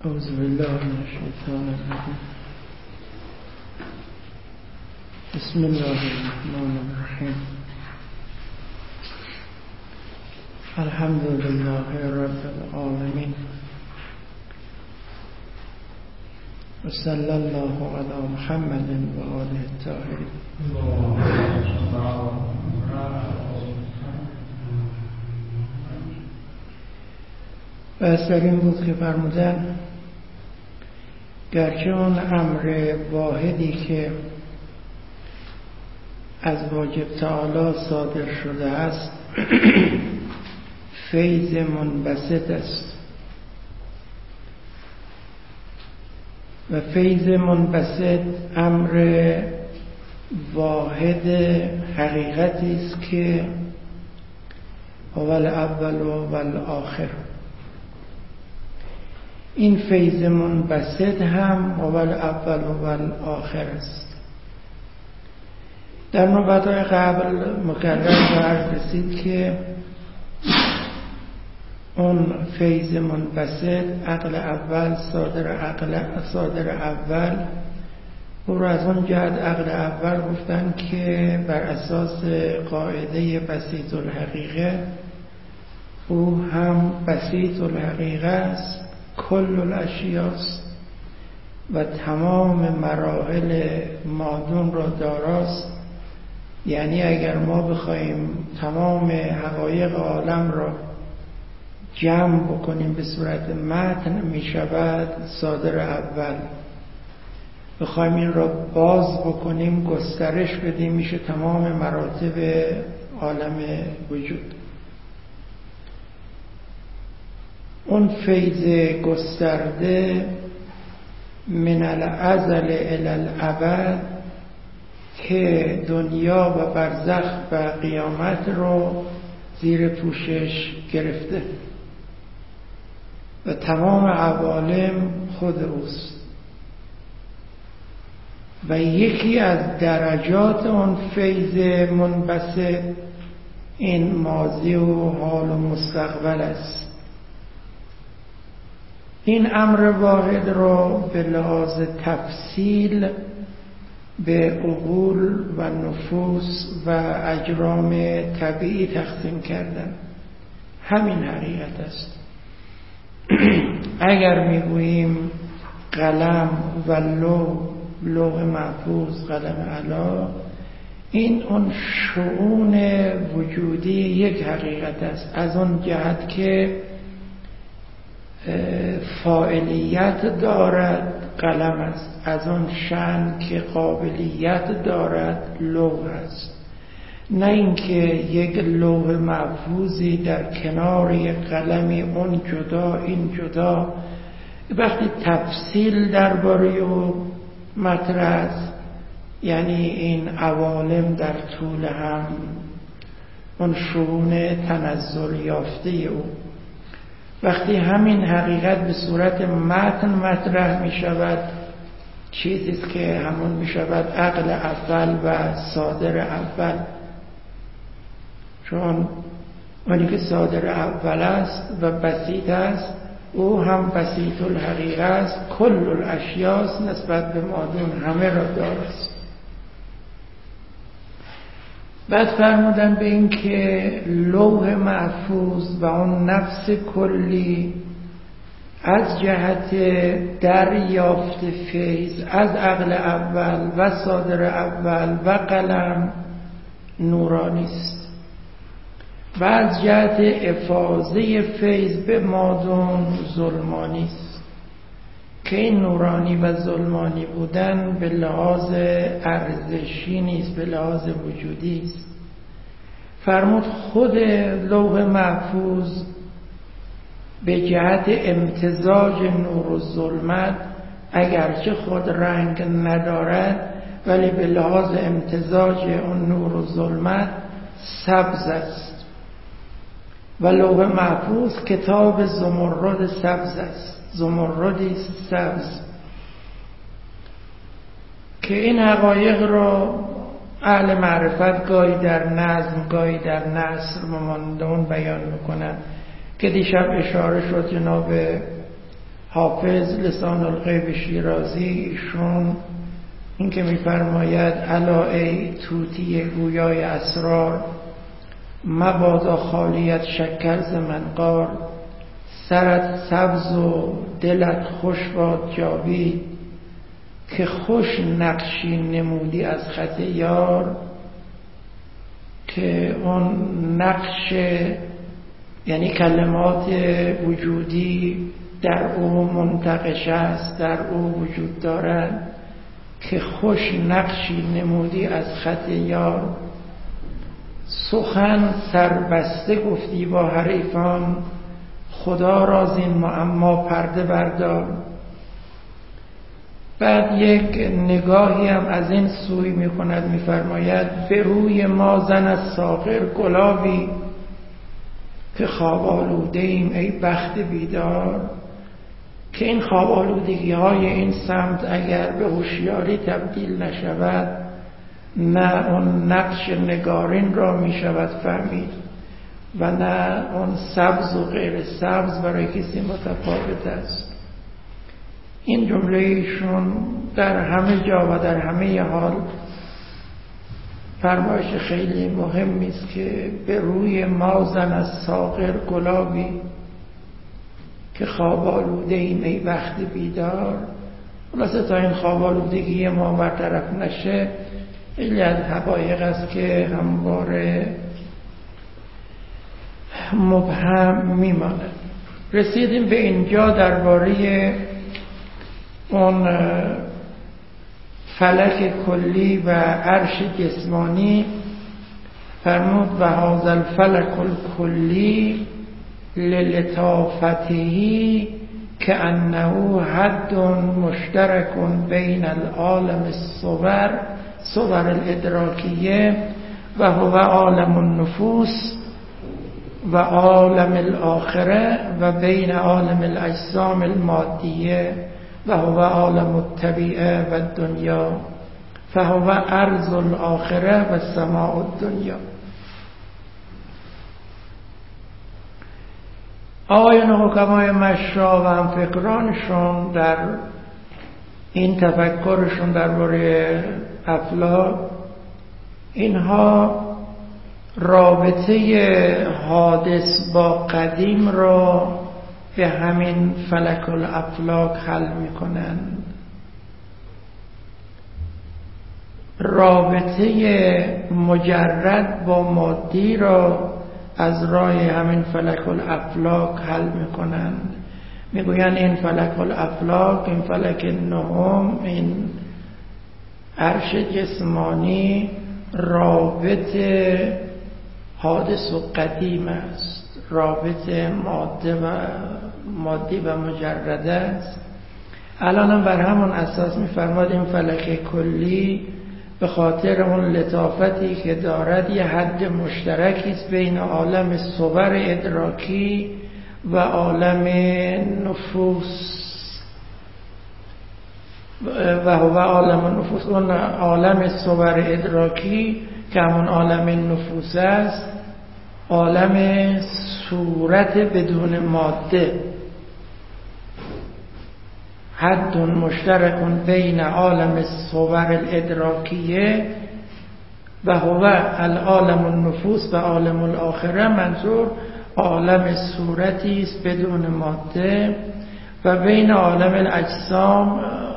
اعوذ بالله من الشیطان الرجیم. بسم الله الرحمن الرحیم. الحمد لله رب العالمین و صلی الله علی محمد و آله الطاهرین. بحث در این بود که فرمودن گرچه اون امر واحدی که از واجب تعالی صادر شده است فیض منبسط است و فیض منبسط امر واحد حقیقتی است که اول و الاخر. این فیض منبسط هم اول و الاخر است. در نوبت‌های قبل مکرر عرض رسید که اون فیض منبسط عقل اول صادر اول او را از اون جهت عقل اول گفتن که بر اساس قاعده بسیط الحقیقه او هم بسیط الحقیقه است، کل الاشیاست و تمام مراحل مادون را داراست. یعنی اگر ما بخوایم تمام حقایق عالم را جمع بکنیم به صورت متن می شود صادر اول، بخوایم این را باز بکنیم گسترش بدیم میشه تمام مراتب عالم وجود. اون فیض گسترده من الازل الی الابد که دنیا و برزخ و قیامت رو زیر پوشش گرفته و تمام عوالم خود اوست و یکی از درجات اون فیض منبسط این ماضی و حال و مستقبل است. این امر واحد رو به لحاظ تفصیل به عقول و نفوس و اجرام طبیعی تقسیم کردن. همین حقیقت است. اگر میگوییم قلم و لوح محفوظ، قلم علا، این اون شؤون وجودی یک حقیقت است، از اون جهت که فاعلیت دارد قلم است، از اون شأن که قابلیت دارد لوح است. نه اینکه یک لوح محفوظی در کنار یک قلمی اون جدا این جدا. وقتی تفصیل درباره او مطرح است یعنی این عوالم در طول هم اون شؤون تنزل یافته او. وقتی همین حقیقت به صورت متن مطرح می شود چیزیست که همون می شود عقل اول و صادر اول. چون اونی که صادر اول است و بسیط است او هم بسیط الحقیقه است، کل الاشیاست، نسبت به مادون همه را دارست. بعد فرمودن به این که لوح محفوظ و اون نفس کلی از جهت دریافت فیض از عقل اول و صادر اول و قلم نورانی است و از جهت افاضه فیض به مادون ظلمانی است که این نورانی و ظلمانی بودن به لحاظ ارزشی نیست، به لحاظ وجودی است. فرمود خود لوح محفوظ به جهت امتزاج نور و ظلمت اگرچه خود رنگ ندارد ولی به لحاظ امتزاج اون نور و ظلمت سبز است و لوح محفوظ کتاب زمرد سبز است، زمردی سبز که این حقایق را اهل معرفت گاهی در نظم گاهی در نثر مماندون بیان میکنن که دیشب اشاره شد جناب حافظ لسان الغیب شیرازی ایشون این که می‌فرماید الا ای طوطی گویای اسرار، مبادا خالیت شکر ز منقار، سرت سبز و دلت خوش باد جاوید، که خوش نقشی نمودی از خط یار. که اون نقش یعنی کلمات وجودی در او منتقش است، در او وجود دارد، که خوش نقشی نمودی از خط یار. سخن سربسته گفتی با حریفان، خدا را زین معما پرده بردار. بعد یک نگاهی هم از این سوی می کند، می فرماید به روی ما زن از ساغر گلابی، که خواب آلوده ایم ای بخت بیدار. که این خواب آلودگی های این سمت اگر به هوشیاری تبدیل نشود، نه اون نقش نگارین را می شود فهمید و نه اون سبز و غیر سبز برای کسی متفاوت است. این جمله ایشون در همه جا و در همه حال فرمایش خیلی مهمی است که به روی ما زن از ساغر گلابی، که خواب آلوده ایم ای وقت بیدار. خلاصه تا این خواب آلودگی ما برطرف نشه خیلی از حقایق است که همواره مبهم میماند. رسیدیم به اینجا درباره اون فلک کلی و عرش جسمانی. فرمود و هذا الفلک الکلی للطافتهی که انه حد مشترک بین العالم صور الادراکیه و هو عالم النفوس و عالم الاخره و بین عالم الاجسام المادیه و هو عالم الطبیعه و الدنیا، فهو ارض الاخره و سماء الدنیا. آقایان حکمای مشرا و همفکرانشون در این تفکرشون درباره افلاک، اینها رابطه حادث با قدیم را به همین فلک الافلاک حل میکنند. رابطه مجرد با مادی را از راه همین فلک الافلاک حل میکنند. میگویند این فلک الافلاک، این فلک نهم، این عرش جسمانی رابطه حادث و قدیم است، رابطه مادی و مجرده است. الان هم بر همون اساس میفرماد این فلک کلی به خاطر اون لطافتی که دارد یه حد مشترکی است بین عالم صور ادراکی و عالم نفوس و هو عالم النفوس. اون عالم صور ادراکی که همون عالم نفوس است، عالم صورت بدون ماده. حد مشترک بین عالم الصور الادراکیه و هو العالم النفوس و عالم الاخره. منظور عالم صورتی است بدون ماده و بین عالم الاجسام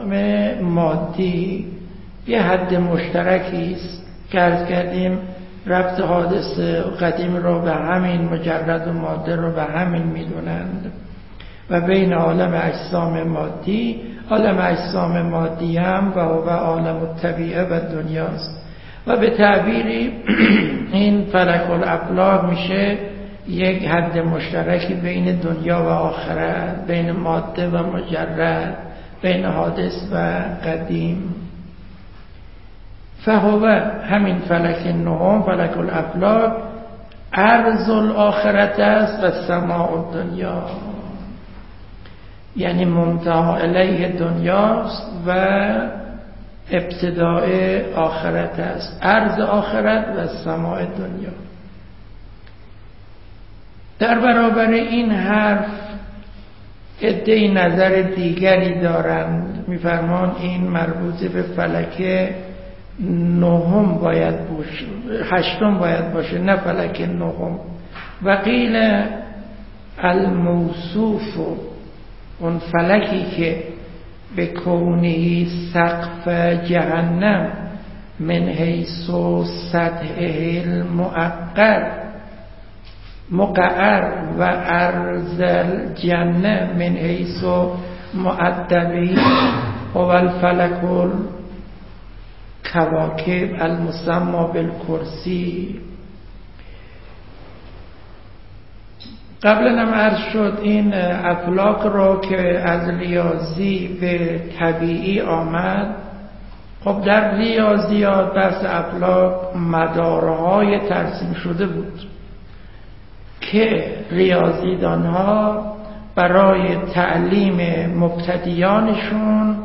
مادی یه حد مشترکی است که عرض کردیم ربط حادث قدیم رو به همین مجرد و ماده رو به همین میدونند. و بین عالم اجسام مادی، عالم اجسام مادی هم و هو عالم الطبیعه و دنیاست. و به تعبیری این فلک الافلاک میشه یک حد مشترکی بین دنیا و آخرت، بین ماده و مجرد، بین حادث و قدیم. فهو همین فلک نهم، فلک الافلاک، ارض الاخرت است و سماء الدنیا، یعنی منتهی الیه دنیاست و ابتداء آخرت است. ارض آخرت و سماء دنیا. در برابر این حرف عده‌ای نظر دیگری دارند، میفرمان این مربوط به فلک نهم باید باشه، هشتم باید باشه، نه فلک نهم. و قیل الموصوف، اون فلکی که به کونه سقف جهنم من حیث سطحه مقعر و عرض الجنه من حیث مؤدبه و الفلک الکواکب المسمى بالکرسی. قبلا هم عرض شد این افلاک را که از ریاضی به طبیعی آمد. خب در ریاضیات بحث افلاک مدارهای ترسیم شده بود که ریاضیدانها برای تعلیم مبتدیانشون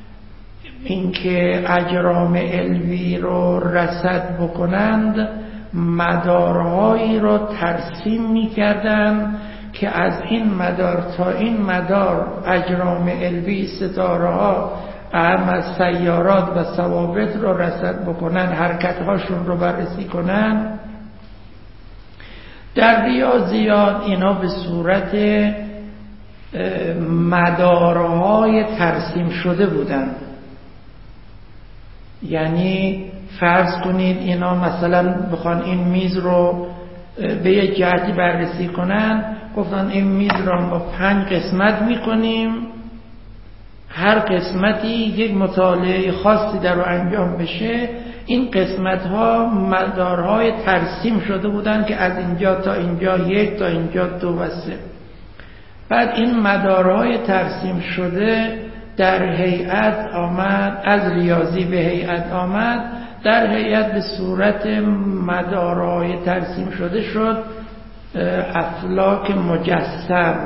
اینکه اجرام علوی رو رصد بکنند مدارهایی رو ترسیم می‌کردند که از این مدار تا این مدار اجرام علوی ستاره‌ها اهم از سیارات و ثوابت رو رصد بکنن، حرکت‌هاشون رو بررسی کنن. در ریاضیات اینا به صورت مدارهای ترسیم شده بودن. یعنی فرض کنید اینا مثلا بخوان این میز رو به یک جهتی بررسی کنن، گفتن این میز رو با 5 قسمت میکنیم، هر قسمتی یک مطالعه خاصی در رو انجام بشه. این قسمت ها مدارهای ترسیم شده بودن که از اینجا تا اینجا 1، تا اینجا 2 و 3. بعد این مدارهای ترسیم شده در هیئت آمد، از ریاضی به هیئت آمد، در هیئت به صورت مدارهای ترسیم شده شد افلاک مجسم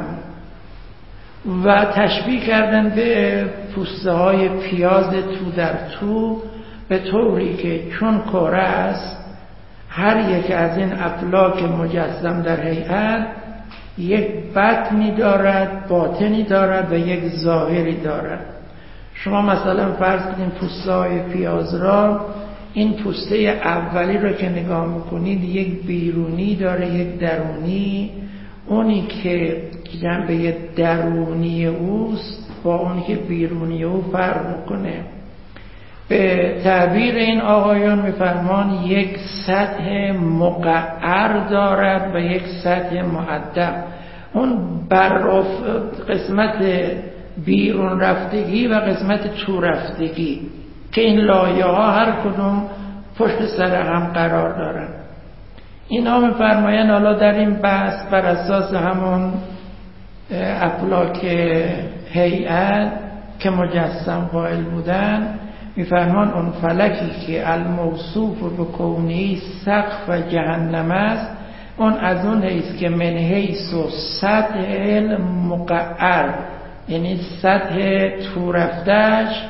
و تشبیه کردن به پوسته های پیاز تو در تو، به طوری که چون کره است هر یک از این افلاک مجسم در هیئت یک بطنی دارد، باطنی دارد و یک ظاهری دارد. شما مثلا فرض کنید پوسته های پیاز را، این پوسته اولی رو که نگاه میکنید یک بیرونی داره، یک درونی. اونی که جنبه درونی اوست با اونی که بیرونی او فرق میکنه. به تعبیر این آقایان میفرمان یک سطح مقعر دارد و یک سطح مؤدب. اون قسمت بیرون رفتگی و قسمت تو رفتگی که این لایه ها هر کدوم پشت سر هم قرار دارن. اینا میفرماین حالا در این بحث بر اساس همون افلاک هیئت که مجسم قائل بودن، میفرمان اون فلکی که الموصوف به کونی سقف جهنم است، اون از اون حیث که من حیث و سطح مقعر، یعنی سطح تو رفتش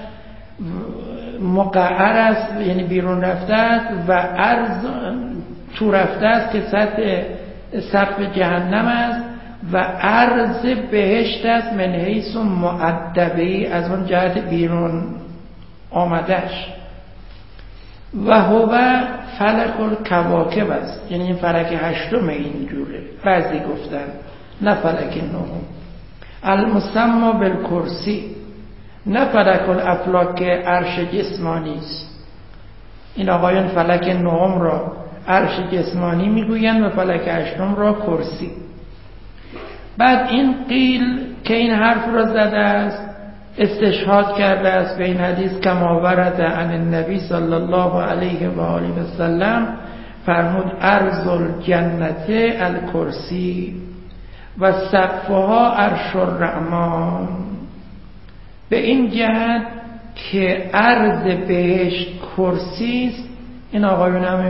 مقعر است، یعنی بیرون رفته است، و عرض تو رفته است که سطح سقف جهنم است، و عرض بهشت است من حیث مؤدبه، از اون جهت بیرون آمدش. و هو فلک الکواکب است، یعنی این فلک هشتم اینجوره، بعضی گفتن نه فلک نهم. المسمى بالکرسی، نه فلک الافلاک عرش جسمانی است. این آقایان فلک نهم را عرش جسمانی میگویند و فلک هشتم را کرسی. بعد این قیل که این حرف را زده است استشهاد کرده است به این حدیث کما ورد عن النبی صلی الله علیه و آله و سلم، فرمود عرض الجنت الکرسی و سقفها عرش الرحمن. به این جهت که عرض بهشت کرسی است. این آقایون هم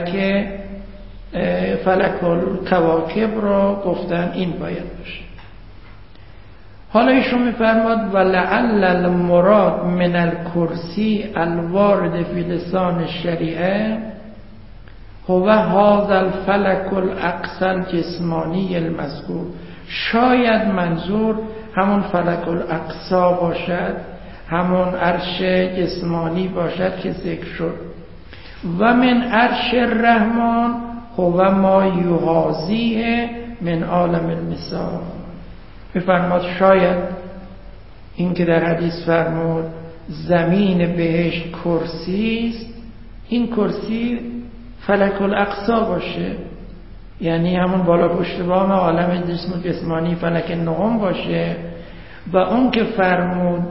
فلک الکواکب را گفتن این باید باشه. حالا ایشون میفرماد ولعل المراد من الکرسی الوارد فی لسان الشریعه هو هذا الفلک الاقصی الجسمانی المذکور. شاید منظور همون فلک الاقصی باشد، همون عرش جسمانی باشد که ذکر شد. و من عرش الرحمن هو ما یحاذیه من عالم المثال. می‌فرماد شاید این که در حدیث فرمود زمین بهشت کرسی است، این کرسی فلک الاقصی باشه، یعنی همون بالا پشت بام عالم جسم و جسمانی فلک نهم باشه. و اون که فرمود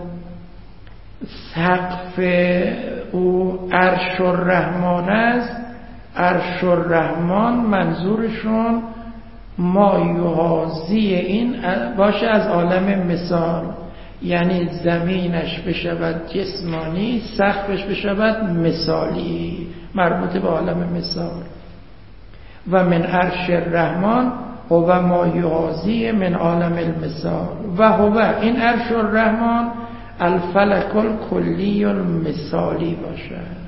سقف او عرش الرحمن است، عرش الرحمن منظورشون ما یحاذی این باشه از عالم مثال، یعنی زمینش بشود جسمانی، سقفش بشود مثالی، مربوط به عالم مثال. و من عرش الرحمن هو ما یحاذی من عالم المثال و هو این عرش الرحمن الفلک الکلی المثالی باشد.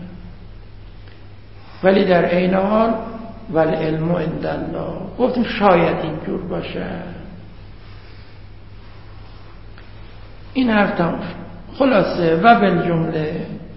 ولی در عین حال والعلم عند الله، گفتیم شاید اینجور باشد. این حرف تمام شد. خلاصه و بالجمله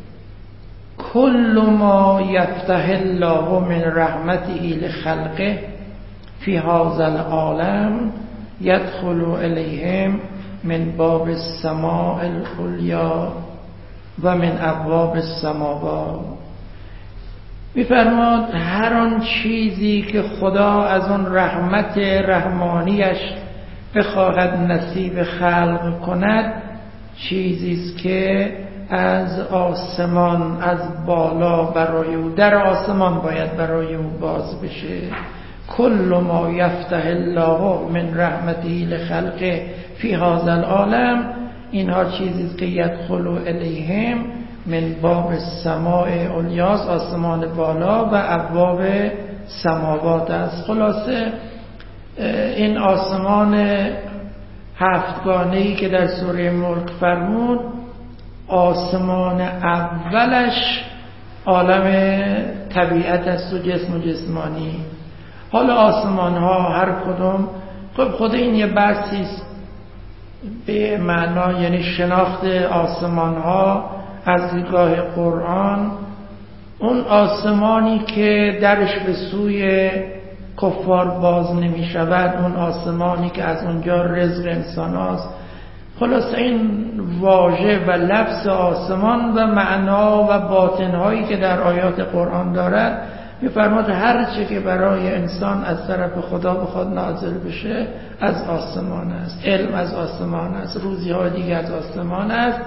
کل ما یفتح الله من رحمته لخلقه فی هذا العالم یدخل الیهم من باب السماء العلیا و من ابواب السماوات. می‌فرماد هر آن چیزی که خدا از آن رحمت رحمانیش بخواهد نصیب خلق کند، چیزی است که از آسمان از بالا برای او، در آسمان باید برای او باز بشه. کل ما یفتح الله من رحمته لخلقه فی هذا العالم، اینها چیزی است که یدخل الیهم من باب السماء علیاس، آسمان بالا، و ابواب سماوات است. خلاصه این آسمان هفتگانه‌ای که در سوره ملک فرمود، آسمان اولش عالم طبیعت است و جسم و جسمانی. حالا آسمان ها هر کدوم، خب خود این یه بحثی است به معنا، یعنی شناخت آسمان ها از دیدگاه قرآن. اون آسمانی که درش به سوی کفار باز نمی شود، اون آسمانی که از اونجا رزق انسان هاست. خلاصه این واژه و لفظ آسمان و معنا و باطنهایی که در آیات قرآن دارد، می‌فرماد هر چه که برای انسان از طرف خدا بخواد نازل بشه از آسمان است، علم از آسمان است، روزی‌های دیگه از آسمان است.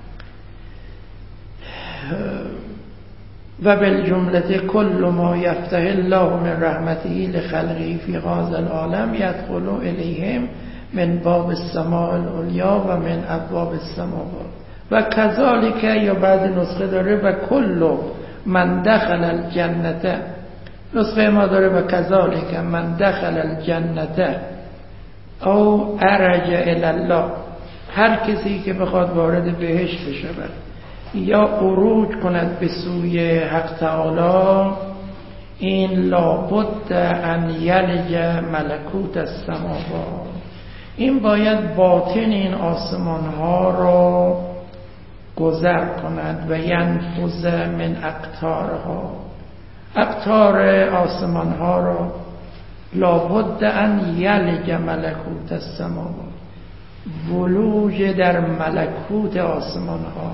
و بالجمله کل ما یفتح الله من رحمته لخلقه فی هذا العالم یدخل الیهم من باب السماء العلیا و من ابواب السماوات. و کذالک، یا بعد نسخه داره و کل من دخل الجنت، نسخه ما داره و کذالک من دخل الجنت او ارج الی الله، هر کسی که بخواد وارد بهشت بشود یا عروج کند به سوی حق تعالی، این لابد ان یلج ملکوت السماوات، این باید باطن این آسمان ها را گذر کند و ینفذ من اقطارها، اقطار آسمان ها را لابد ان یلج ملکوت السماوات، ولوج در ملکوت آسمان ها.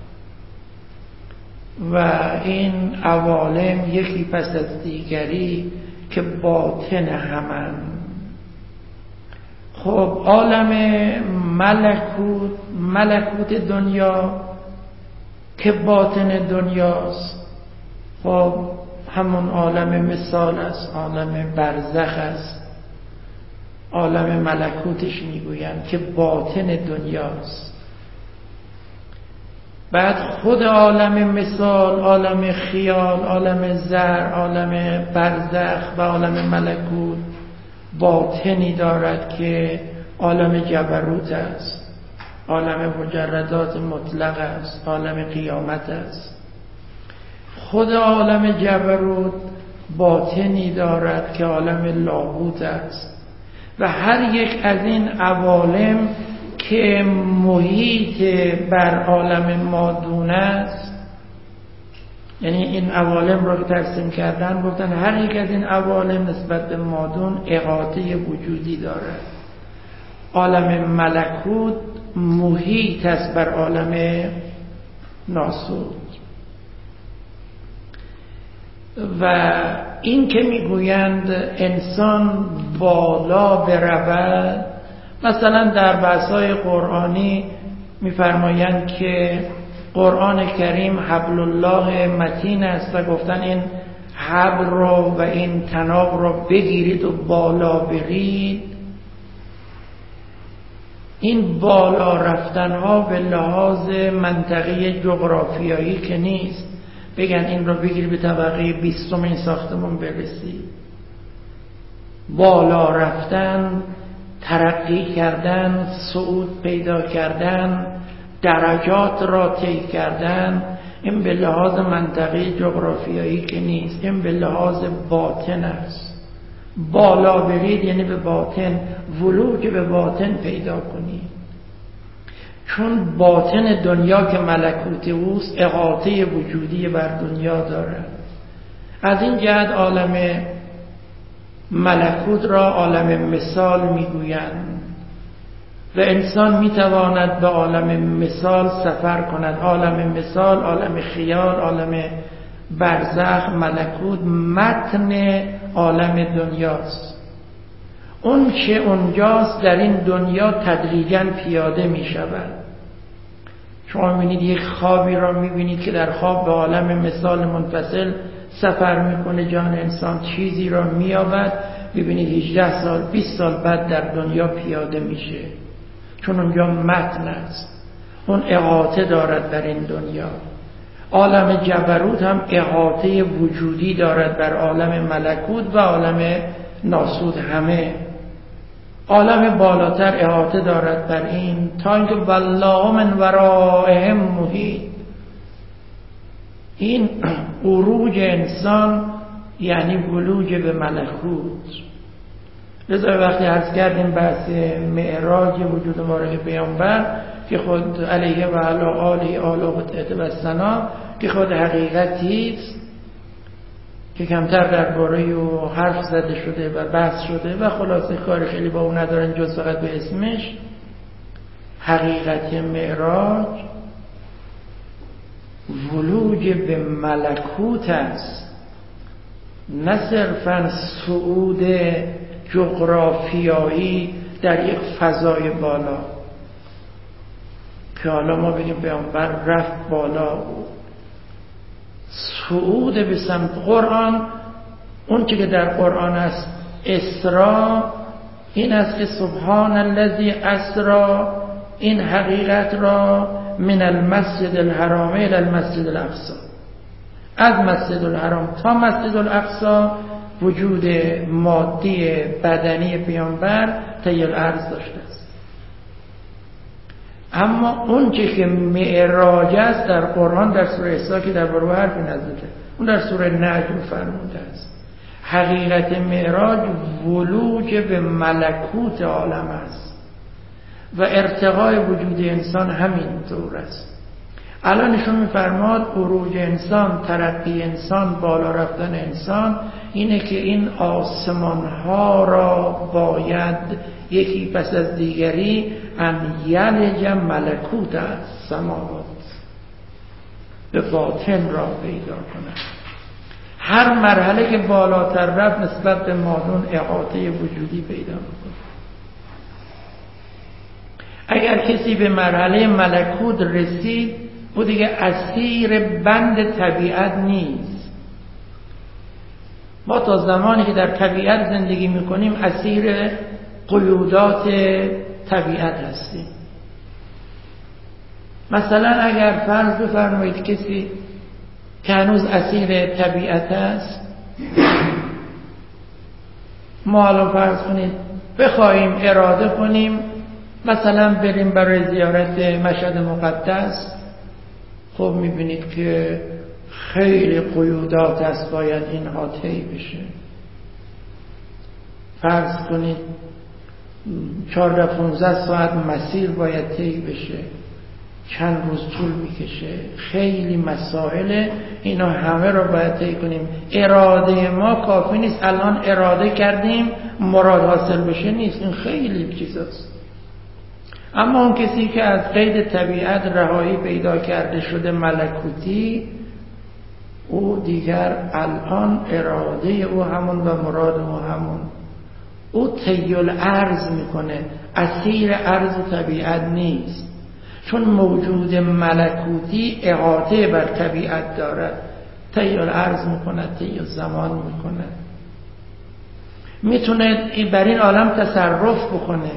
و این عوالم یکی پس از دیگری که باطن همن. خب عالم ملکوت دنیا که باطن دنیاست، خب همون عالم مثال است، عالم برزخ است، عالم ملکوتش میگویند که باطن دنیاست. بعد خود عالم مثال، عالم خیال، عالم زر، عالم برزخ و عالم ملکوت باطنی دارد که عالم جبروت است، عالم مجردات مطلق است، عالم قیامت است. خود عالم جبروت باطنی دارد که عالم لاهوت است. و هر یک از این عوالم که محیط بر عالم مادون است، یعنی این عوالم رو که ترسیم کردن گفتن هر یک از این عوالم نسبت به مادون احاطه وجودی دارد. عالم ملکوت محیط است بر عالم ناسود. و این که میگویند انسان بالا برود، مثلا در بحث‌های قرآنی میفرمایند که قرآن کریم حبل الله متین است و گفتن این حبل رو و این طناب رو بگیرید و بالا برید. این بالا رفتن ها به لحاظ منطقه جغرافیایی که نیست بگن این رو بگیری به طبقه 20 این ساختمون برسی. بالا رفتن، ترقی کردن، صعود پیدا کردن، درجات را طی کردن، این به لحاظ منطقه جغرافیایی که نیست، این به لحاظ باطن است. بالا برید یعنی به باطن، ولوج به باطن پیدا کنید. چون باطن دنیا که ملکوت اوست احاطه وجودی بر دنیا دارد. از این جهت عالم ملکوت را عالم مثال میگویند و انسان میتواند به عالم مثال سفر کند. عالم مثال، عالم خیال، عالم برزخ، ملکوت متن عالم دنیاست. اون چه اونجاست در این دنیا تدریجاً پیاده می شود. شما می‌بینید یک خوابی را می‌بینید که در خواب به عالم مثال منفصل سفر میکنه، جان انسان چیزی را مییابد، می‌بینید 18 سال 20 سال بعد در دنیا پیاده میشه، چون اونجا متن است، اون احاطه دارد بر این دنیا. عالم جبروت هم احاطه وجودی دارد بر عالم ملکوت و عالم ناسود. همه عالم بالاتر احاطه دارد بر این، تا اینکه والله من ورائهم محیط. این عروج انسان یعنی ولوج به ملکوت. لذا وقتی عرض کردیم بحث معراج وجود مبارک پیامبر که خود علیه و علی آله آله و ثنا که خود حقیقتی است که کمتر درباره او حرف زده شده و بحث شده و خلاصه کار خیلی با او ندارن جز فقط به اسمش. حقیقت معراج ولوج به ملکوت است، نه صرفاً صعود جغرافیایی در یک فضای بالا که حالا ما بگیم پیامبر رفت بالا. صعود به سمت قرآن، اون که در قرآن است اسرا، این است که سبحان الذی اسری، این حقیقت را من المسجد الحرام الى المسجد الاقصی، از مسجد الحرام تا مسجد الاقصی وجود مادی بدنی پیامبر طی الارض داشته است. اما اون که معراج است در قرآن در سوره اسراء که درباره حرفی نزده، اون در سوره نجم فرموده است. حقیقت معراج ولوج به ملکوت عالم است و ارتقای وجود انسان همین طور است. الان ایشون میفرماد عروج انسان، ترقی انسان، بالا رفتن انسان اینه که این آسمان ها را باید یکی پس از دیگری ان یلج ملکوت السماوات به باطن را پیدا کند. هر مرحله که بالاتر رفت نسبت به مادون احاطه وجودی پیدا میکنه. اگر کسی به مرحله ملکوت رسید او دیگه اسیر بند طبیعت نیست. ما تا زمانی که در طبیعت زندگی میکنیم اسیر قیودات طبیعت هستیم. مثلا اگر فرض بفرمایید کسی که هنوز اسیر طبیعت است، ما الان فرض کنید بخواهیم اراده کنیم مثلا بریم برای زیارت مشهد مقدس، خب میبینید که خیلی قیودات است، باید اینها طی بشه. فرض کنید 14-15 ساعت مسیر باید طی بشه، چند روز طول میکشه، خیلی مسائل، اینا همه رو باید طی کنیم. اراده ما کافی نیست، الان اراده کردیم مراد حاصل بشه نیست، این خیلی چیزاست. اما اون کسی که از قید طبیعت رهایی پیدا کرده شده ملکوتی، او دیگر الان اراده او همون و مراد او همون، او طیل عرض میکنه، اسیر عرض طبیعت نیست، چون موجود ملکوتی احاطه بر طبیعت دارد، طیل عرض میکنه، طیل زمان میکنه، میتونه بر این عالم تصرف بکنه.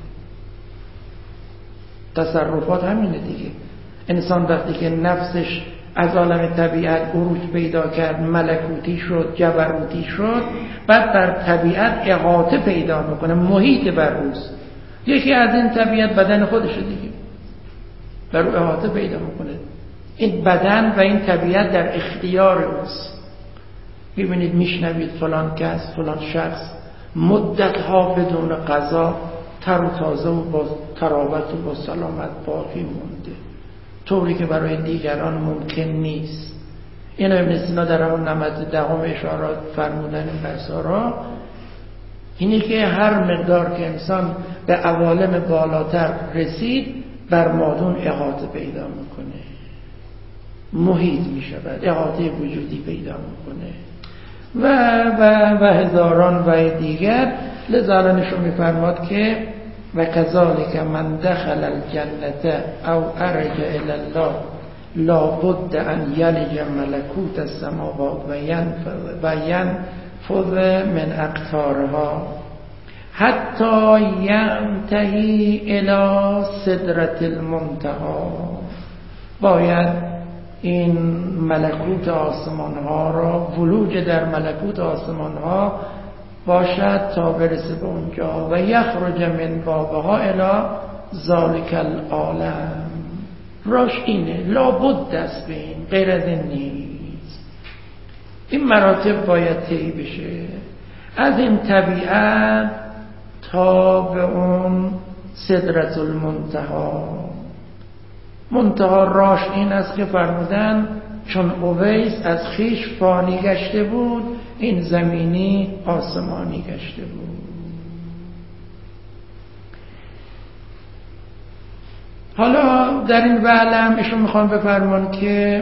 تصرفات همینه دیگه. انسان وقتی که نفسش از عالم طبیعت عروج پیدا کرد، ملکوتی شد، جبروتی شد، بعد بر طبیعت احاطه پیدا میکنه، محیط بر اوست. یکی از این طبیعت بدن خودشه دیگه، بر او احاطه پیدا میکنه. این بدن و این طبیعت در اختیار اوست. میبینید میشنوید فلان کس، فلان شخص مدتها بدون غذا تر و تازه و با تراوت و با سلامت باقی مونده، طوری که برای دیگران ممکن نیست. اینو ابن سینا در همون نمط دهم اشارات فرمودن این بحثا را، اینی که هر مقدار که انسان به عوالم بالاتر رسید بر مادون احاطه پیدا میکنه، محیط میشود، احاطه وجودی پیدا میکنه و هزاران و دیگر. لذا نشون میفرماد که و کذالک من دخل الجنة او ارج الى الله لا بد ان یلج ملکوت السماوات و ینفذ من اقطارها حتی ینتهی الى سدرة المنتهى. باید این ملکوت آسمان ها را، ولوج در ملکوت آسمان ها باشد تا برسه به اونجا و یخرج من بابها الی ذالک العالم. راش اینه، لابد است، به این غیر از این نیست. این مراتب باید طی بشه، از این طبیعت تا به اون سدرة المنتهى. منتها راش این است که فرمودن چون اویس از خیش فانی گشته بود، این زمینی آسمانی گشته بود. حالا در این وعلم ایشون میخوان بفرمان که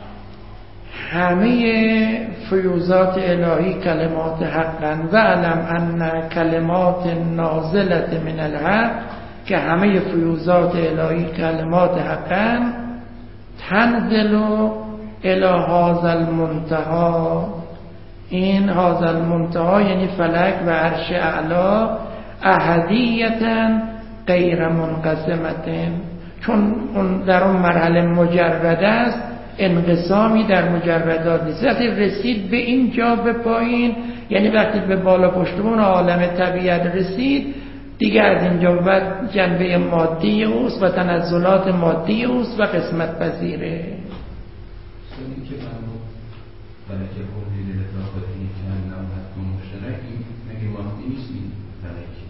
همه فیوزات الهی کلمات حقا وعلم ان کلمات نازلت من الحق، که همه فیوزات الهی کلمات حقا تنزل الی هذا المنتهى. این هذا المنتهى یعنی فلک و عرش اعلا، احدیتا غیر منقسمت، چون در اون مرحله مجرد است، انقسامی در مجردات نیست. وقتی رسید به اینجا به پایین، یعنی وقتی به بالا پشتمون عالم طبیعت رسید دیگه، از اینجا بعد جنبه مادی اوست و تنزلات مادی اوست و قسمت پذیره. فلکه خوبی لطاقتی چند نامت کن مشترک، این مگه مادی نیست؟ این فلکه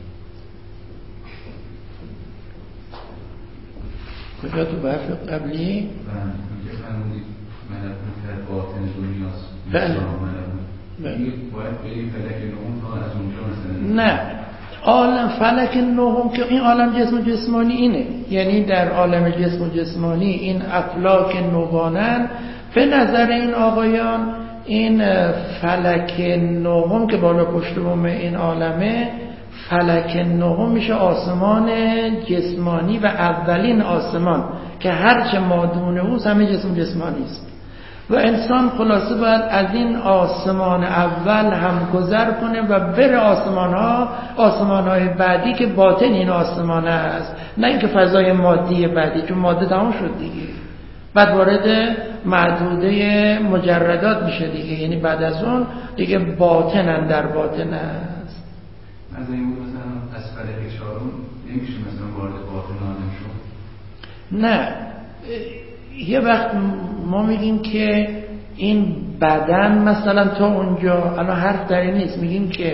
کجا تو بحث قبلی؟ که فرمودید ملکوت در باطن دنیاست. بله. این باید بریم فلک نهم تا از اونجا مثلا؟ نه، عالم فلک نهم که این عالم جسم و جسمانی اینه، یعنی در عالم جسم و جسمانی این افلاک نوبانن. به نظر این آقایان این فلک نهم که بالا پشت بوم این عالمه، فلک نهم میشه آسمان جسمانی و اولین آسمان که هرچه مادون اوست همه جسم جسمانی است و انسان خلاصه باید از این آسمان اول هم گذر کنه و بره آسمان های بعدی که باطن این آسمان است، نه اینکه فضای مادی بعدی، چون ماده تمام شد دیگه، بعد وارد محدوده مجردات میشه دیگه، یعنی بعد از اون دیگه باطن در باطن است. از این بود مثلا از فلک چهارم نمیشه مثلا وارد باطن آدم شد؟ نه، یه وقت ما میگیم که این بدن مثلا تا اونجا، الان حرف در این نیست، میگیم که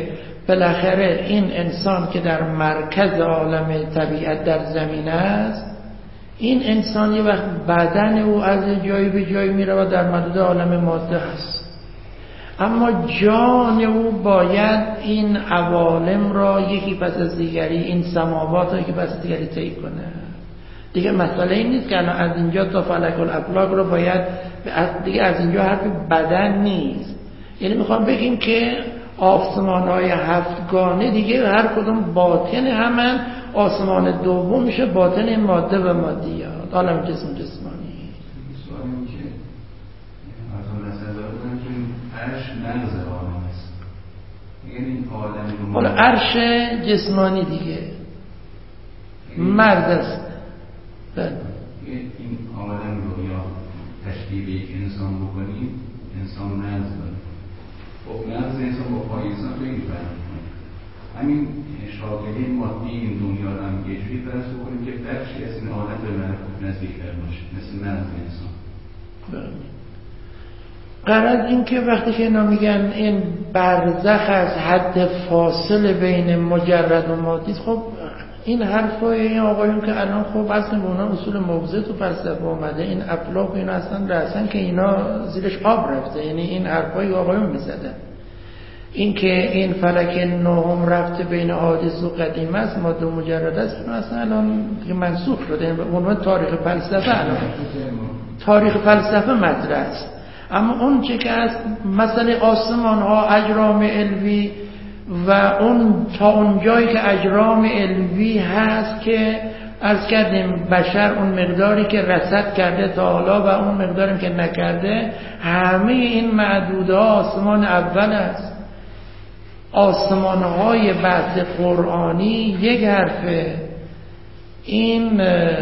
بالاخره این انسان که در مرکز عالم طبیعت در زمین است، این انسان یه وقت بدن او از جایی به جایی میره و در مدد عالم ماده هست، اما جان او باید این عوالم را یکی پس از دیگری، این سماوات را یکی پس از دیگری طی کنه. دیگه مسئله این نیست که الان از اینجا تا فلک الافلاک رو باید دیگه از اینجا حرف بدن نیست. یعنی میخوام بگیم که آسمان‌های هفتگانه دیگه هر کدوم باطن همن، آسمان دوم میشه باطن ماده و مادیات، عالم جسم جسمانی. سوالی که از نظر دارم که عرش نقض عالم است، یعنی این عالم رو حالا عرش جسمانی دیگه مرز است. این عالم رو یا تشبیه به یک انسان بکنیم، انسان نقض داره. خب نقض انسان با پای انسان خیلی فرق می‌کنه. همین شاکله مادی این دنیا رو هم یه جوری فرض بکنیم که بخشی از این عالم به ملکوت نزدیک‌تر باشه، مثل نقض انسان. غرض این که وقتی که اینا میگن این برزخ از حد فاصله بین مجرد و مادی، خب این حرفای این آقایون که الان خب اصلا به اونا اصول موضوع تو فلسفه اومده، این افلاک و اینا اصلا که اینا زیرش آب رفته، یعنی این حرفای آقایون میزدن. این که این فلک نهم رفته بین حادث و قدیم است، ماده مجرد است، اینا اصلا الان منسوخ شده، به عنوان تاریخ فلسفه الان تاریخ فلسفه مطرح است. اما اون چه که از مسئله آسمان ها، اجرام علوی و اون تا اون جایی که اجرام علوی هست که عرض کردیم بشر اون مقداری که رصد کرده تا حالا و اون مقداری که نکرده، همه این معدودها آسمان اول است. آسمان های بحث قرآنی یک حرفه. این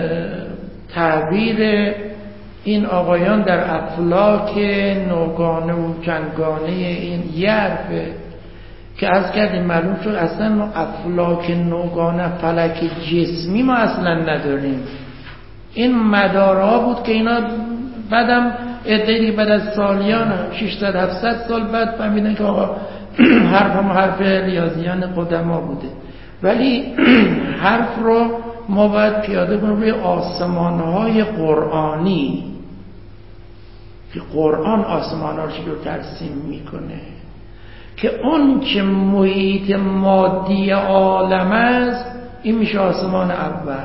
تعبیر این آقایان در افلاک نوگانه و چندگانه این یه حرفه که عرض کردیم معلوم شد اصلا ما افلاک نوگانه فلک جسمی ما اصلا نداریم. این مدارها بود که اینا بعدم عده‌ای بعد از سالیان 600-700 سال بعد فهمیدن که آقا حرف ریاضیان قدما بوده، ولی حرف رو ما باید پیاده کنیم روی آسمان‌های قرآنی که قرآن آسمان‌ها رو چطور ترسیم میکنه که اون چه محیط مادی عالم است این میشه آسمان اول.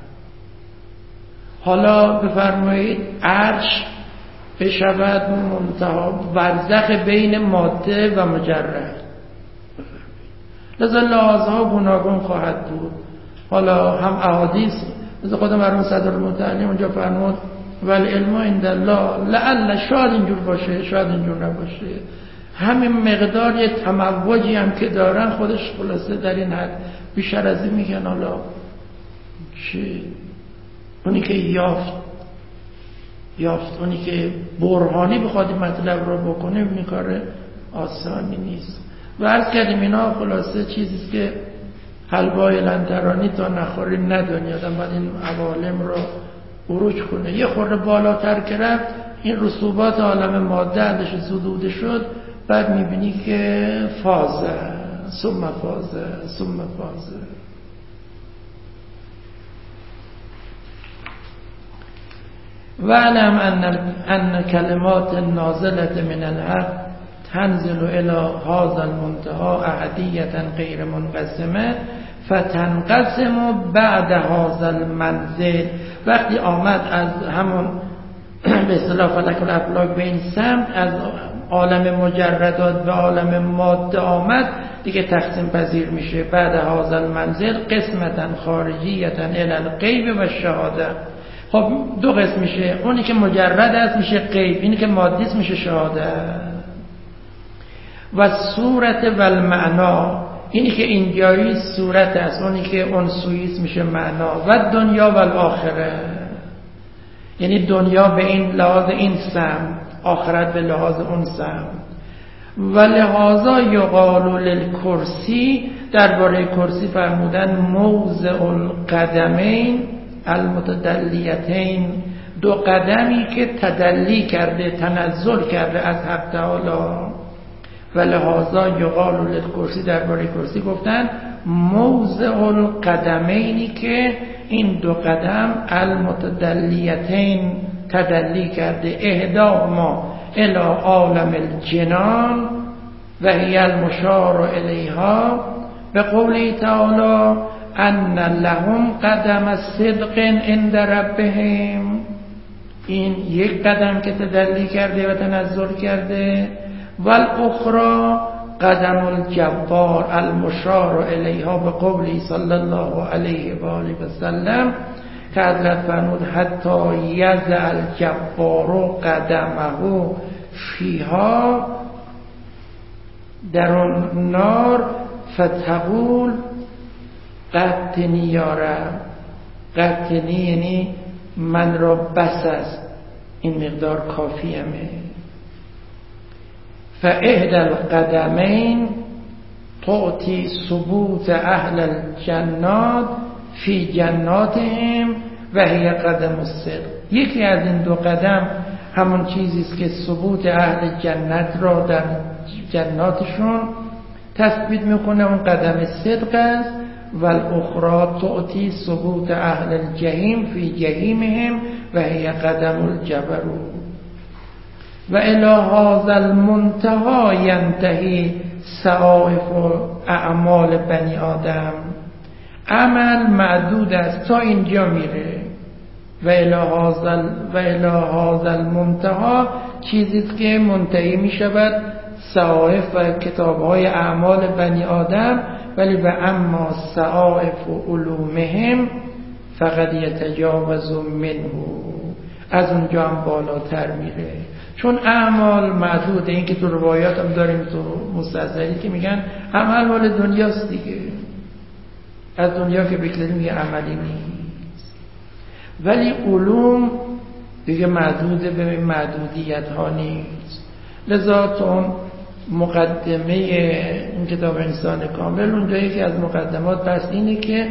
حالا بفرمایید عرش بشود منتها برزخ بین ماده و مجرد، لذا لحاظها گوناگون خواهد بود. حالا هم احادیث مثل خود مرحوم صدرالمتعلی اونجا فرمود والعلم عند الله، لعل شاید اینجور باشه شاید اینجور نباشه. همین مقدار یه تموجی هم که دارن خودش خلاصه در این حد، بیشتر از این میگن حالا چی؟ اونی که یافت اونی که برهانی بخواد این مطلب رو بکنه این کار آسانی نیست. و عرض کردیم اینا خلاصه چیزیست که حلوای لنترانی تا نخوری ندانی، آدم باید این عوالم رو عروج کنه. یه خورده بالاتر که رفت این رسوبات عالم ماده ازش زدوده شد، بعد میبینی که فازه ثم فازه. وَاعْلَمْ أَنَّ كَلِمَاتِ النَّازِلَةِ مِنَ الْحَقِّ تنزل إلى هذا المنتهى أحدية غير منقسمة فتنقسم بعد هذا المنزل. وقتی آمد از همون به اصطلاح فلک الافلاک به این سمت از عالم مجردات به عالم ماده آمد دیگه تقسیم پذیر میشه. بعد هذا المنزل قسمتا خارجیة إلى الغیب و الشهاده. خب دو قسم میشه، اونی که مجرد است میشه غیب، اینی که مادی است میشه شهاده. و صورت و المعنا، اینی که اینجایی صورت است، اونی که اون سویست میشه معنا. و دنیا و الاخره، یعنی دنیا به این لحاظ این سمت، آخرت به لحاظ اون سمت. و لحاظا یقال للکرسی، درباره کرسی فرمودن موضع القدمین المتدلیتین، دو قدمی که تدلی کرده تنزل کرده از حق تعالی. و لحاظا یقال للکرسی، درباره کرسی گفتن موضع القدمینی که این دو قدم المتدلیتین تدلی کرده، احداهما الی عالم الجنان و هی المشار الیها به قوله تعالی ان لهم قدم صدق عند ربهم. این یک قدم که تدلی کرده و تنزل کرده. و الاخری قدم الجبار المشار الیها به قوله صلی الله علیه و آله و سلم که حضرت فرمود حتی یضع الجبار قدمه فیها در النار فتقول قدتنی یا رب. قدتنی یعنی من را بس است، این مقدار کافیمه. فاحدى القدمین تعطی ثبوت اهل الجنات فی جناتهم و هی قدم الصدق. یکی از این دو قدم همون چیزی است که ثبوت اهل جنت را در جناتشون تثبیت میکنه، اون قدم صدق است. و الاخری تعطی ثبوت اهل الجحیم فی جحیمهم و هی قدم الجبروت. و الی هذا المنتهی ینتهی صحائف اعمال بنی آدم. عمل معدود است تا اینجا میره. و الی هذا المنتهی چیزی که منتهی میشود صحائف و کتاب‌های اعمال بنی آدم. ولی و اما صحائف و علومهم فقط یتجاوز منه، از اونجا هم بالاتر میره. چون اعمال محدوده. این که تو روایات هم داریم تو مستحضری که میگن عمل مال دنیاست دیگه، از دنیا که بگذاریم یه عملی نیست. ولی علوم دیگه محدوده، به محدودیت ها نیست. لذا تو اون مقدمه این کتاب انسان کامل اونجایی که از مقدمات بس اینه که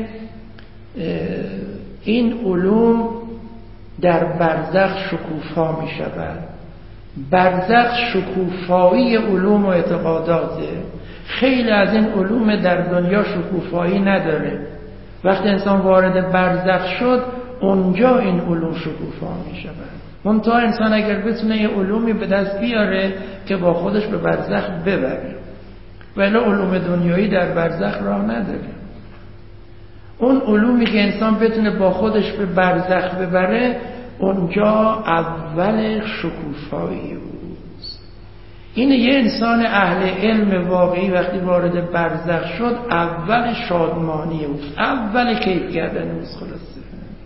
این علوم در برزخ شکوفا می شود. برزخ شکوفایی علوم و اعتقاداته. خیلی از این علوم در دنیا شکوفایی نداره. وقتی انسان وارد برزخ شد اونجا این علوم شکوفا می شود. منتها انسان اگر بتونه یه علومی به دست بیاره که با خودش به برزخ ببره، ولی علوم دنیایی در برزخ راه نداره. اون علومی که انسان بتونه با خودش به برزخ ببره اونجا اول شکوفایی اوست. این یه انسان اهل علم واقعی وقتی وارد برزخ شد اول شادمانی اوست، اول کیف کردن اوست. خلاصه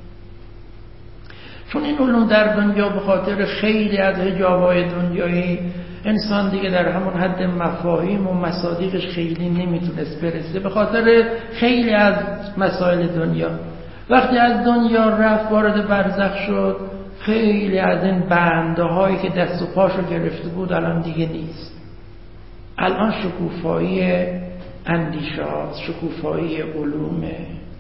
چون این علوم در دنیا به خاطر خیلی از حجاب‌های دنیایی انسان دیگه در همون حد مفاهیم و مصادیقش خیلی نمیتونست برسه، به خاطر خیلی از مسائل دنیا. وقتی از دنیا رفت وارد برزخ شد خیلی از این بنده هایی که دست و پاشو گرفته بود الان دیگه نیست. الان شکوفایی اندیشه هاست، شکوفایی علومه.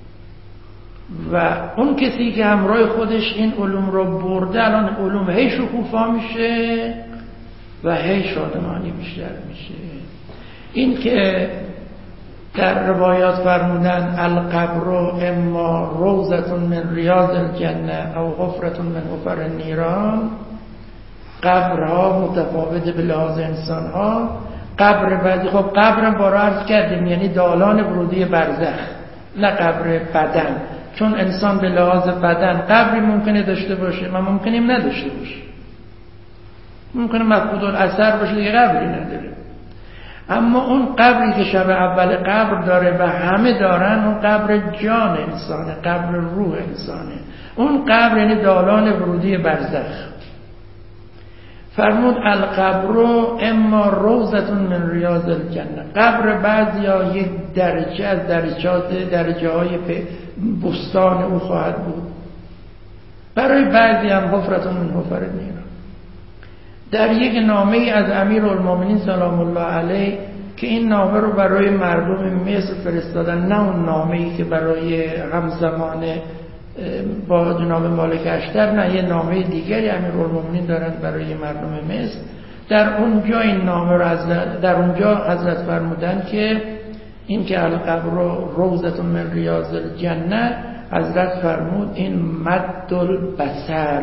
و اون کسی که همراه خودش این علوم رو برده الان علوم هی شکوفا میشه و هی شادمانی بیشتر میشه. این که در روایات فرمودن القبر اما روضة من ریاض الجنه او حفرة من حفر النیران، قبرها متفاوته به لحاظ انسانها. قبر بعدی خب قبرم بارا عرض کردیم یعنی دالان ورودی برزخ، نه قبر بدن. چون انسان به لحاظ بدن قبری ممکنه داشته باشه و ممکنیم نداشته باشه، ممکنه مفقود الاثر باشه دیگه قبری نداره. اما اون قبری که شب اول قبر داره و همه دارن اون قبر جان انسانه، قبر روح انسانه. اون قبر یعنی دالان ورودی برزخ. فرمود القبر اما روضة من ریاض الجنه. قبر بعضیا یک درجه از درجه های بستان او خواهد بود. برای بعضی هم حفرة من حفر النیران. در یک نامه از امیرالمومنین سلام الله علیه که این نامه رو برای مردم مصر فرستادن، نه اون نامه‌ای که برای همزمان با جناب مالک اشتر، نه یه نامه دیگری امیرالمومنین دارن برای مردم مصر. در اونجا این نامه رو در اونجا حضرت فرمودن که این که القبر روضة من ریاض الجنه، حضرت فرمود این مد البصر،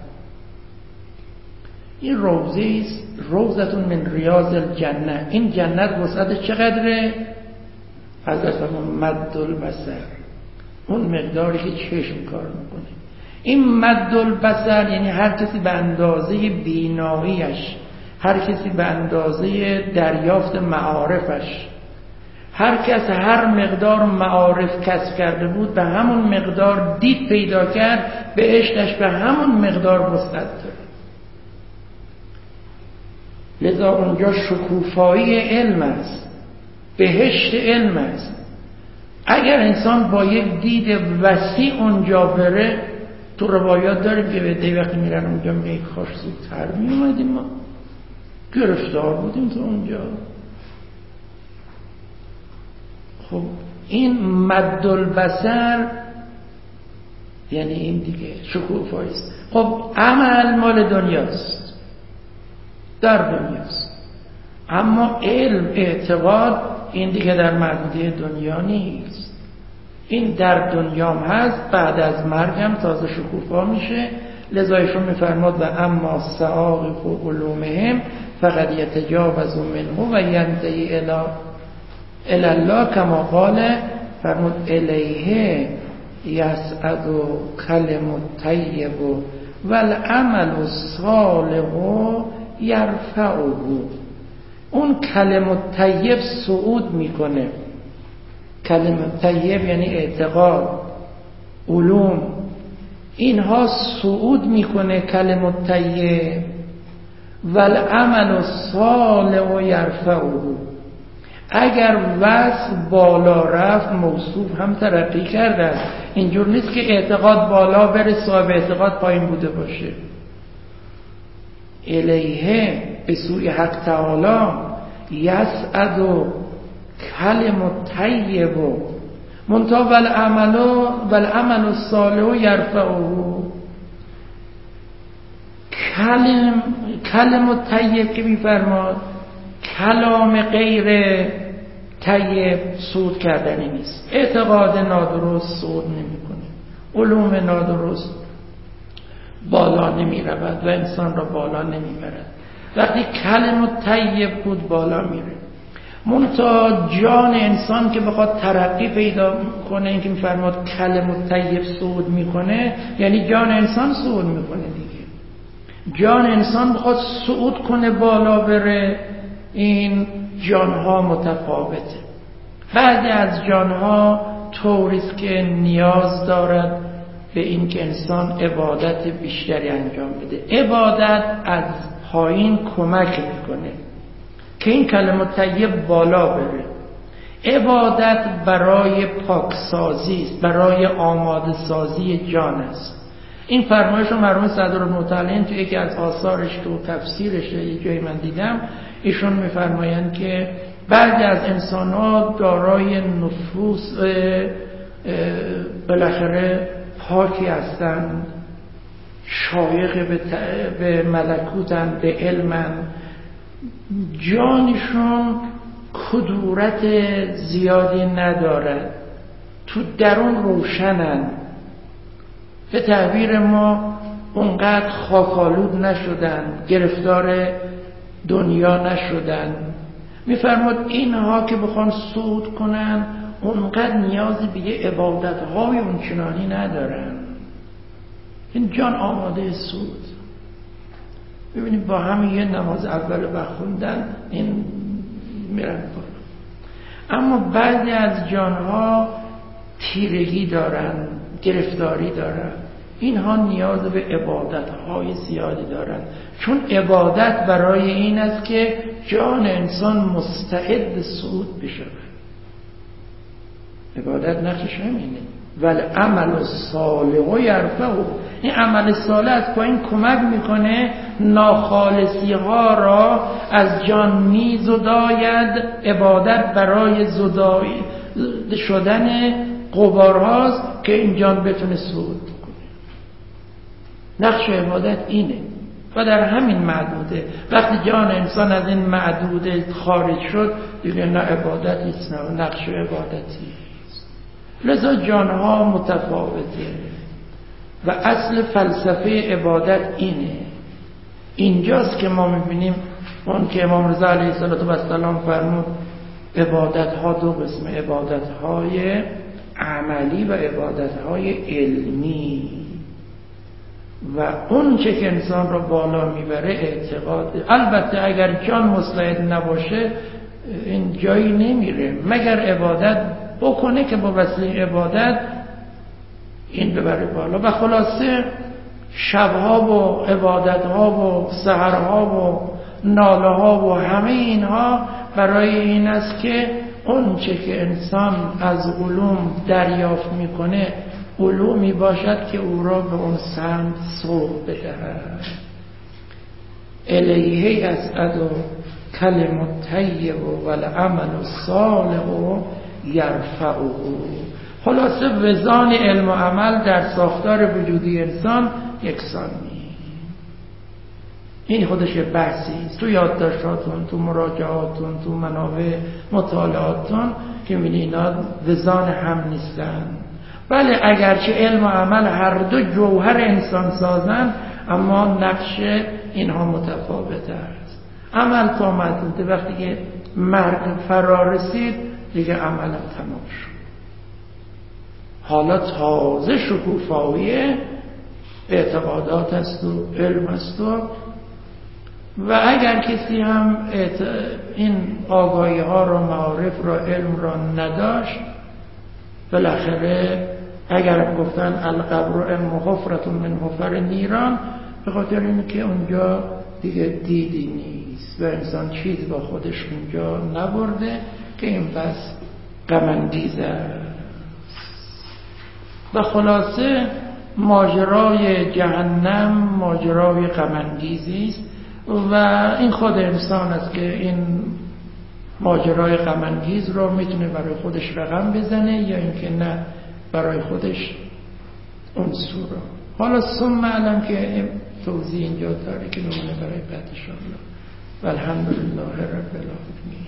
این روضه است، روضة من ریاض الجنه. این جنت وسعت چقدره؟ حضرت فرمود مد البصر، اون مقداری که چشم کار میکنه. این مد البصر یعنی هر کسی به اندازه بیناییش، هر کسی به اندازه دریافت معارفش، هر کس هر مقدار معارف کسب کرده بود به همون مقدار دید پیدا کرد، بهشتش به همون مقدار وسعت داره. لذا اونجا شکوفایی علم است، بهشت علم است. اگر انسان با یک دید وسیع اونجا بره، تو روایات داریم که به وقتی میرن اونجا میگه کاش زودتر میومدیم، ما گرفتار بودیم تو اونجا. خب این مد البصر یعنی این دیگه شکوفایی است. خب عمل مال دنیاست، در دنیاست، اما علم، اعتقاد، این دیگه در محدوده دنیا نیست. این در دنیام هست، بعد از مرگم تازه شکوفا میشه. لذا ایشون میفرماد و اما سعاقف و علومهم فقد یتجاوز منه و ینتهی الی الله کما قال، فرمود الیه یسعد کلم الطیب والعمل الصالح یرفعه. اون کلم الطیب صعود میکنه. کلم الطیب یعنی اعتقاد، علوم، اینها صعود میکنه کلم الطیب. والعمل الصالح یرفعه، اگر وصف بالا رفت موصوف هم ترقی کرده است. اینجور نیست که اعتقاد بالا بره صاحب اعتقاد پایین بوده باشه. الیه به سوی حق تعالی یسعد کلم الطیب منتها والعمل الصالح یرفعه. کلم الطیب که میفرماد کلام غیر طیب صعود کردنی نیست. اعتقاد نادرست صعود نمیکنه، علوم نادرست بالا نمی رود و انسان را بالا نمی برد. وقتی کلم طیب بود بالا میره. منتها جان انسان که بخواد ترقی پیدا کنه، این که میفرماد کلم طیب صعود میکنه، یعنی جان انسان صعود میکنه دیگه. جان انسان بخواد صعود کنه بالا بره، این جانها متفاوته. بعضی از جانها طوریست که نیاز دارد به این که انسان عبادت بیشتری انجام بده. عبادت از پایین کمک میکنه که این کلمه طیب بالا بره. عبادت برای پاکسازی است، برای آماده سازی جان است. این فرمایش رو مرحوم صدرالمطلعین تو یکی از آثارش تو تفسیرش یه جایی من دیدم، ایشون میفرمایند که بعضی از انسان‌ها دارای نفوس بالاخره پاکی هستند، شایق به ملکوتن، به علمن، جانشون کدورت زیادی ندارد، تو درون روشنن، به تعبیر ما اونقدر خاکالود نشدن، گرفتار دنیا نشدن. میفرماد اینها که بخوان صعود کنن اونقدر نیازی به یه عبادت‌های اونچنانی ندارن. این جان آماده صعود. ببینید با همین یه نماز اول بخوندن این میرن بالا. اما بعضی از جانها تیرگی دارن، گرفتاری دارن، اینها نیاز به عبادت‌های زیادی دارن، چون عبادت برای این است که جان انسان مستعد صعود بشه. عبادت نقشش همینه. والعمل الصالح یرفعه. این عمل صالح از پایین کمک میکنه ناخالصی ها را از جان میزداید. عبادت برای زدایی شدن غبارهاست که این جان بتونه صعود کنه. نقش عبادت اینه. و در همین معدوده. وقتی جان انسان از این معدوده خارج شد دیگه نه عبادتی است نه نقش عبادتی است. لذا جانها متفاوته و اصل فلسفه عبادت اینه. اینجاست که ما میبینیم اون که امام رضا علیه السلام فرمود عبادتها دو قسم، عبادتهای عملی و عبادتهای علمی. و اون چه که انسان رو بالا میبره اعتقاد. البته اگر جان مستعد نباشه این جایی نمیره مگر عبادت بکنه که با وسیله عبادت این ببره بالا. و خلاصه شبها و عبادتها و سحرها و ناله ها و همه اینها برای این است که اون چه که انسان از علوم دریافت میکنه علومی باشد که او را به اون سمت سوق بدهد. الیه اسعد و کلم الطیب و العمل الصالح یرفعه. خلاصه وزان علم و عمل در ساختار وجودی انسان یکسان نیست. این خودش بحثی است تو یادداشتاتون، تو مراجعاتون، تو منابع مطالعاتون که می‌بینید اینا وزان هم نیستن. بله اگرچه علم و عمل هر دو جوهر انسان سازن اما نقش اینها متفاوت است. عمل تا محدوده، وقتی که مرگ فرا رسید دیگه عمل هم تمام شد. حالا تازه شکوفایی اعتقادات است و علم است و اگر کسی هم این آگاهی ها را معارف را علم را نداشت بالاخره اگر گفتن القبر ام حفرة من حفر نیران به خاطر اینه که اونجا دیگه دیدی نیست و انسان چیز با خودش اونجا نبرده که این بس غم انگیز است. و خلاصه ماجرای جهنم ماجرای غم انگیزی است و این خود انسان است که این ماجرای غم انگیز رو میتونه برای خودش رقم بزنه یا اینکه نه برای خودش اون سورا. حالا ثم علم که توضیح اینجا داره که نمونه برای بعد ان شاء الله. والحمدلله رب العالمین.